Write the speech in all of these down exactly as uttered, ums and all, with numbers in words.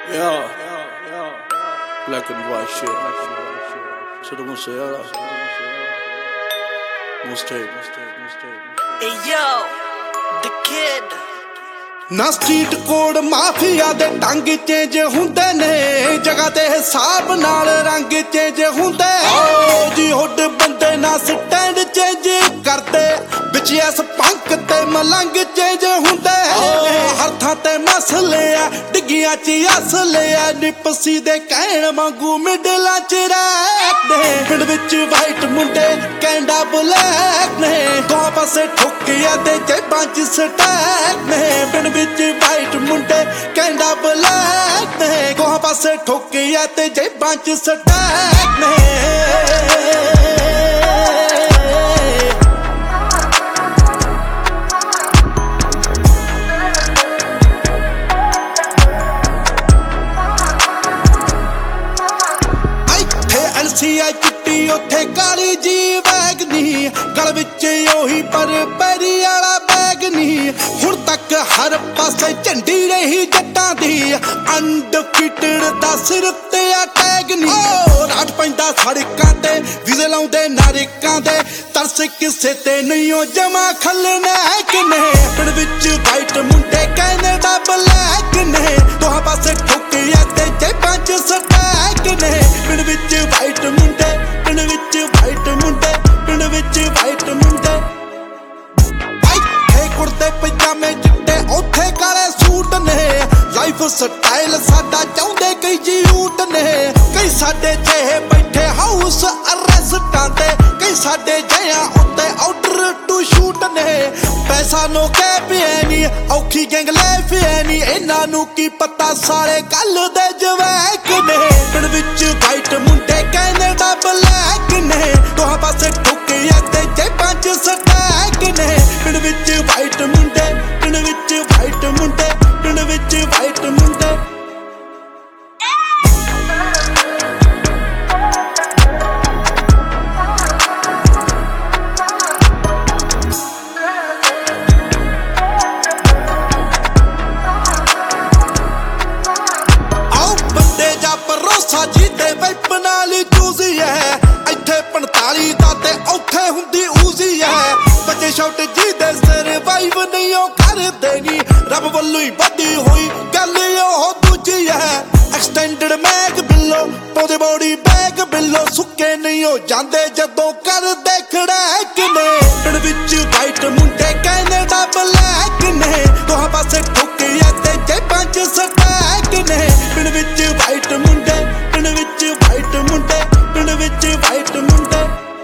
Yeah, black and white shit. Todo mundo se llama. Mustard. Hey yo, the kid. ਨਾ street code mafia ਦੇ ਟੰਗ change ਹੁੰਦੇ ਨੇ, ਜਗ੍ਹਾ ਤੇ ਹਿਸਾਬ ਨਾਲ ਰੰਗ ਚੇਂਜ ਹੁੰਦੇ। ਓ ਜੀ ਹੁੱਡ ਬੰਦੇ ਨਾ ਸਟੈਂਡ ਚੇਂਜ ਕਰਦੇ, ਵਿੱਚ ਐਸ ਪੰਕ ਤੇ ਮਲੰਗ ਚੇਂਜ ਹੁੰਦੇ। ਹਰ ਥਾਂ ਤੇ ਮਸਲੇ ਆ, ਡਿੱਗੀਆਂ ਚ ਅਸਲੇ ਆ, ਨਿਪਸੀ ਦੇ ਕਹਿਣ ਵਾਂਗੂ ਮਿਡਲਾਂ ਚ ਰਹਿੰਦੇ। ਪਿੰਡ ਵਿੱਚ ਵਾਈਟ ਮੁੰਡੇ ਕੈਂਡਾ ਬਲੈਕ ਨੇ, ਦੋ ਪਾਸੇ ਠੁੱਕਿਆ ਤੇ ਜੇਬਾਂ ਚ ਸਟੈਕ ਨੇ। ਪਿੰਡ ਵਿੱਚ ਵਾਈਟ ਮੁੰਡੇ ਕਹਿੰਦਾ ਬਲੈਕ ਨੇ, ਕੋਹਾਂ ਪਾਸੇ ਠੋਕਿਆ ਤੇ ਜੇਬਾਂ ਚ ਸਟੈਕ ਨੇ। ਇੱਥੇ ਐਲਸੀ ਆ ਚਿੱਟੀ, ਉੱਥੇ ਕਾਲੀ ਜੀ ਵੈਗ ਨੀ, ਗਲ ਵਿੱਚ ਉਹੀ ਪਰ ਪੈਰੀ ਵਾਲਾ ਬੈਗ ਨੀ। ਹੁਣ ਤੱਕ ਹਰ ਪਾਸੇ ਝੰਡੀ ਰਹੀ ਜੱਟਾਂ ਦੀ, ਅਨਡਿਫੀਟਡ ਦਾ ਸਿਰ ਤੇ ਆ ਟੈਗ ਨੀ। ਓ ਰਾਤ ਪੈਂਦਾ ਸੜਕਾਂ ਤੇ, ਵੀਜ਼ੇ ਲਾਉਂਦੇ ਨਾਰਿਕਾਂ ਦੇ, ਤਰਸ ਕਿਸੇ ਤੇ ਨਹੀਂ ਓ ਜਮਾ ਖਲਨੈਕ ਨੇ। ਪਿੰਡ ਵਿੱਚ ਵਾਈਟ ਮੁੰਡੇ ਕੈਨੇਡਾ ਬਲੈਕ ਨੇ, ਦੋਹਾਂ ਪਾਸੇ ਠੋਕਿਆ ਤੇ ਜੇਬਾਂ ਚ ਸਟੈਕ ਨੇ। ਪਿੰਡ ਵਿੱਚ ਵਾਈਟ ਮੁੰਡੇ, ਪਿੰਡ ਵਿੱਚ ਵਾਈਟ ਮੁੰਡੇ, ਪਿੰਡ ਵਿੱਚ ਵਾਈਟ ਮੁੰਡੇ। ਇੱਥੇ ਕੁੜਤੇ ਪਜਾਮੇ ਚਿੱਟੇ, ਉੱਥੇ ਕਾਲੇ ਸੂਟ ਨੇ, ਲਾਈਫ ਸਟਾਈਲ ਸਾਡਾ ਚਾਹੁੰਦੇ ਕਈ ਜੂਟ ਨੇ। ਕਈ ਸਾਡੇ ਜਿਹੇ ਬੈਠੇ ਹਾਊਸ ਅਰੈਸਟਾਂ ਤੇ, ਕਈ ਸਾਡੇ ਜਿਹਾਂ ਉੱਤੇ ਆਰਡਰ ਟੂ ਸ਼ੂਟ ਨੇ। ਪੈਸਾ ਨੋ ਕਹਿ ਪਿਆ ਨੀ, ਔਖੀ ਗੈਂਗ ਲੈ ਪਿਆ ਨੀ, ਇਹਨਾਂ ਨੂੰ ਕੀ ਪਤਾ ਸਾਰੇ ਕੱਲ ਦੇ ਜਵੈਕ ਨੇ। ਪਿੰਡ ਵਿੱਚ ਵਾਈਟ ਮੁੰਡੇ ਕੈਨੇਡਾ ਬਲੈਕ ਨੇ, ਦੋਹਾਂ ਪਾਸੇ ਠੁੱਕਿਆ ਤੇ ਜੇਬਾਂ ਚ ਸਟੈਕ ਨੇ। ਪਿੰਡ ਵਿੱਚ ਵਾਈਟ ਮੁੰਡੇ, ਪਿੰਡ ਵਿੱਚ ਵਾਈਟ ਮੁੰਡੇ, ਪਿੰਡ ਵਿੱਚ ਵਾਈਟ ਮੁੰਡੇ। ਆਓ ਬੰਦੇ ਜਾ ਭਰੋਸਾ ਜੀ ਤੇ ਵੈਪ ਨਾਲ ਚੂਜ਼ੀ ਹੈ, ਇੱਥੇ ਪੰਤਾਲੀ ਦਾ ਤੇ ਔਖੇ ਹੁੰਦੀ ਊਜ਼ੀ ਹੈ। ਬੱਚੇ ਸ਼ਾਟ ਜੀ ਦੇ ਸਰਵਾਈਵ ਨਹੀਂ ਉਹ ਕਰਦੇ ਨੀ, ਰੱਬ ਵੱਲੋਂ ਹੀ ਵੱਡੀ ਹੋਈ ਗੱਲ ਉਹ ਦੂਜੀ ਹੈ। ਐਕਸਟੈਂਡਡ ਮੈਗ ਬਿੱਲੋ, ਪੌਦੇ ਬੋਡੀ ਬੈਗ ਬਿੱਲੋ, ਸੁੱਕੇ ਨਹੀਂ ਉਹ ਜਾਂਦੇ ਜਦੋਂ ਕਰਦੇ ਖੜੈਕ ਨੇ। ਪਿੰਡ ਵਿੱਚ ਵਾਈਟ ਮੁੰਡੇ ਕੈਨੇਡਾ ਬਲੈਕ ਨੇ, ਦੋਹਾਂ ਪਾਸੇ ਠੁੱਕਿਆ ਤੇ ਜੇਬਾਂ ਚ ਸਟੈਕ ਨੇ। ਪਿੰਡ ਵਿੱਚ ਵਾਈਟ ਮੁੰਡੇ, ਪਿੰਡ ਵਿੱਚ ਵਾਈਟ ਮੁੰਡੇ, ਪਿੰਡ ਵਿੱਚ ਵਾਈਟ ਮੁੰਡੇ।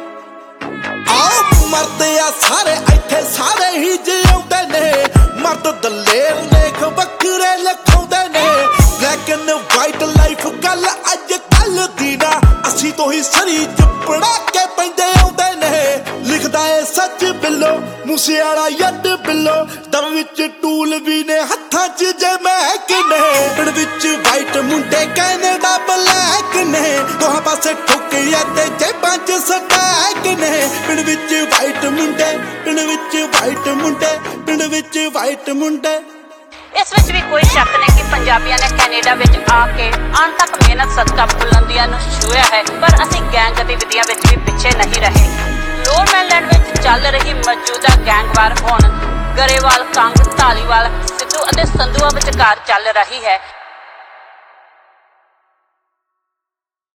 ਆਓ ਮਰਦੇ ਆ ਸਾਰੇ ਇੱਥੇ ਸਾਰੇ ਹੀ ਜਿਉਂਦੇ ਨੇ, ਮਰਦ ਦਲੇਰ ਲੇਖ ਵੱਖਰੇ ਲਿਖਾਉਂਦੇ ਨੇ। ਬਲੈਕ ਐਂਡ ਵਾਈਟ ਲਾਈਫ ਗੱਲ ਅੱਜ ਕੱਲ ਦੀ ਨਾ, ਅਸੀਂ ਤੋਂ ਹੀ ਸਰੀ ਚ ਪੜਾ ਕੇ ਪੈਂਦੇ ਆਉਂਦੇ ਨੇ। ਲਿਖਦਾ ਏ ਸੱਚ ਬਿੱਲੋ, ਮੂਸੇ ਵਾਲਾ ਯੱਡ ਬਿੱਲੋ, ਦਮ ਵਿੱਚ ਟੂਲ ਵੀ ਨੇ ਹੱਥਾਂ ਚ ਜਮੈਕ ਨੇ। ਪਿੰਡ ਵਿੱਚ ਵਾਈਟ ਮੁੰਡੇ ਕੈਨੇਡਾ ਬਲੈਕ ਨੇ, ਦੋਹਾਂ ਪਾਸੇ ਠੋਕਿਆ ਤੇ ਜੇਬਾਂ ਚ ਸਟੈਕ ਨੇ। ਪਿੰਡ ਵਿੱਚ ਵਾਈਟ ਮੁੰਡੇ, ਪਿੰਡ ਵਿੱਚ ਵਾਈਟ ਮੁੰਡੇ, ਪਿੰਡ ਵਿੱਚ ਵਾਈਟ ਮੁੰਡੇ। ਇਸ ਵਿੱਚ ਵੀ ਕੋਈ ਸ਼ੱਕ ਨਹੀਂ ਕਿ ਪੰਜਾਬੀਆਂ ਨੇ ਕੈਨੇਡਾ ਵਿੱਚ ਆ ਕੇ ਅਣਥੱਕ ਮਿਹਨਤ ਸਦਕਾ ਬੁਲੰਦੀਆਂ ਨੂੰ ਛੂਹਿਆ ਹੈ, ਪਰ ਅਸੀਂ ਗੈਂਗ ਗਤੀਵਿਧੀਆਂ ਵਿੱਚ ਵੀ ਪਿੱਛੇ ਨਹੀਂ ਰਹੇ। ਲੋਅਰਮੈਨਲੈਂਡ ਵਿੱਚ ਚੱਲ ਰਹੀ ਮੌਜੂਦਾ ਗੈਂਗਵਾਰ ਹੁਣ ਗਰੇਵਾਲ, ਕੰਗ, ਧਾਲੀਵਾਲ, ਸਿੱਧੂ ਅਤੇ ਸੰਧੂਆ ਵਿਚਕਾਰ ਚੱਲ ਰਹੀ ਹੈ।